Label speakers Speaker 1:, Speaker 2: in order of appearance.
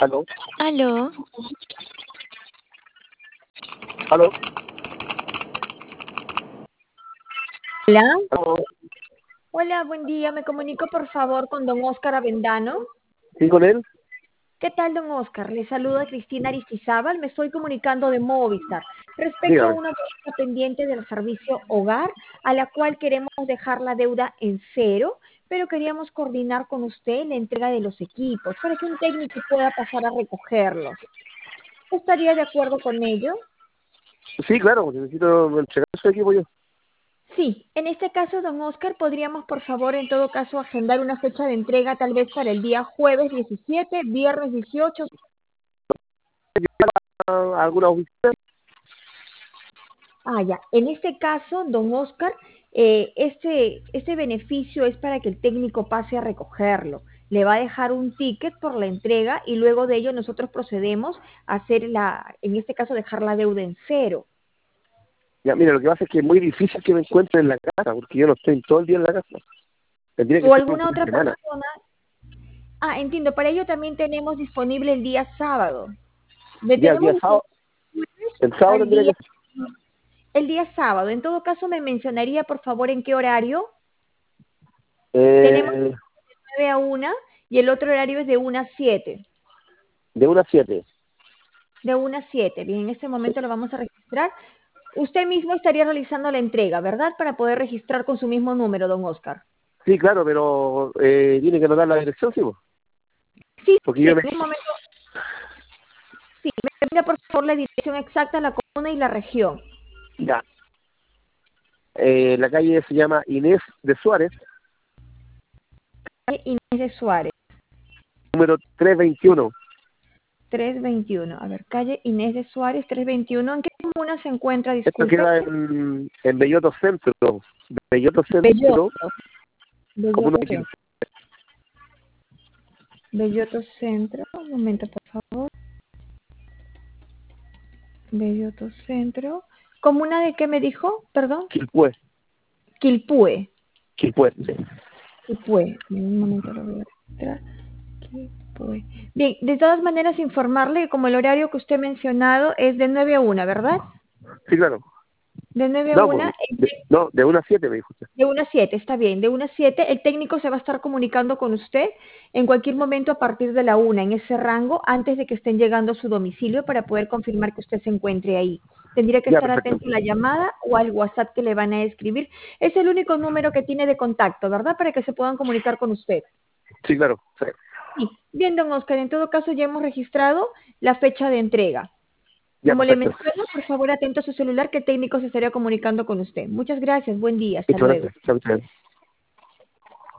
Speaker 1: Aló,
Speaker 2: Aló,
Speaker 1: aló,
Speaker 3: Hola,
Speaker 1: aló.
Speaker 3: hola, buen día. Me comunico por favor con don Óscar Avendano.
Speaker 1: ¿Sí con él?
Speaker 3: ¿Qué tal, don Óscar? Le saluda Cristina Aristizábal. Me estoy comunicando de Movistar respecto a
Speaker 1: Dígame.
Speaker 3: una deuda pendiente del servicio hogar, a la cual queremos dejar la deuda en cero, pero queríamos coordinar con usted la entrega de los equipos para que un técnico pueda pasar a recogerlos. ¿Estaría de acuerdo con ello?
Speaker 1: Sí, claro, necesito entregar su equipo yo.
Speaker 3: Sí, en este caso, don Oscar, podríamos, por favor, en todo caso, agendar una fecha de entrega tal vez para el día jueves 17, viernes 18.
Speaker 1: ¿A alguna oficina?
Speaker 3: Ah, ya. En este caso, don Oscar, este beneficio es para que el técnico pase a recogerlo. Le va a dejar un ticket por la entrega y luego de ello nosotros procedemos a hacer en este caso, dejar la deuda en cero.
Speaker 1: Ya, mira, lo que pasa es que es muy difícil que me encuentre en la casa, porque yo no estoy todo el día en la casa. Tendría que
Speaker 3: O
Speaker 1: ser un
Speaker 3: alguna
Speaker 1: fin de
Speaker 3: otra
Speaker 1: semana.
Speaker 3: persona. Ah, entiendo. Para ello también tenemos disponible el día sábado.
Speaker 1: Ya, el
Speaker 3: Tenemos
Speaker 1: día sábado, el sábado
Speaker 3: al
Speaker 1: tendría
Speaker 3: día,
Speaker 1: que ser.
Speaker 3: el día sábado. En todo caso, me mencionaría, por favor, en qué horario. Tenemos
Speaker 1: Eh,
Speaker 3: 9 a 1 y el otro horario es de 1 a 7.
Speaker 1: de 1 a 7.
Speaker 3: De 1 a 7. Bien, en este
Speaker 1: Sí,
Speaker 3: momento lo vamos a registrar. Usted mismo estaría realizando la entrega, ¿verdad? Para poder registrar con su mismo número, don Oscar.
Speaker 1: sí, claro, pero tiene que anotar la dirección, sí, po.
Speaker 3: Sí,
Speaker 1: Porque
Speaker 3: sí,
Speaker 1: yo me...
Speaker 3: en un momento. Sí, me brinda por favor la dirección exacta, la comuna y la región.
Speaker 1: Ya. La calle se llama Inés de Suárez,
Speaker 3: Inés de Suárez,
Speaker 1: número 321.
Speaker 3: 321. A ver, calle Inés de Suárez, 321. ¿En qué comuna se encuentra?
Speaker 1: Esto
Speaker 3: Disculpe.
Speaker 1: queda en Belloto Centro. Belloto Centro,
Speaker 3: Belloto.
Speaker 1: comuna
Speaker 3: Belloto
Speaker 1: de
Speaker 3: Centro. Belloto Centro. Un momento, por favor. Belloto Centro. ¿Comuna de qué me dijo? Perdón.
Speaker 1: Quilpué.
Speaker 3: Quilpué.
Speaker 1: Quilpué, sí.
Speaker 3: Quilpué. En un momento lo voy a registrar. Quilpué. Bien, de todas maneras informarle que como el horario que usted ha mencionado es de 9 a 1, ¿verdad?
Speaker 1: Sí, claro.
Speaker 3: De 9 a
Speaker 1: No,
Speaker 3: 1,
Speaker 1: no, de 1 a 7 me dijo usted.
Speaker 3: de 1 a 7, está bien. De 1 a 7, el técnico se va a estar comunicando con usted en cualquier momento a partir de la 1, en ese rango, antes de que estén llegando a su domicilio para poder confirmar que usted se encuentre ahí. Tendría que
Speaker 1: Ya,
Speaker 3: estar
Speaker 1: perfecto.
Speaker 3: atento a la llamada o al WhatsApp que le van a escribir. Es el único número que tiene de contacto, ¿verdad? Para que se puedan comunicar con usted.
Speaker 1: Sí, claro. Sí.
Speaker 3: Sí. Bien, don Oscar, en todo caso ya hemos registrado la fecha de entrega.
Speaker 1: Ya,
Speaker 3: Como le
Speaker 1: perfecto.
Speaker 3: menciono, por favor atento a su celular que el técnico se estaría comunicando con usted. Muchas gracias, buen día, hasta
Speaker 1: Muchas
Speaker 3: luego.
Speaker 1: gracias. Chao, chao.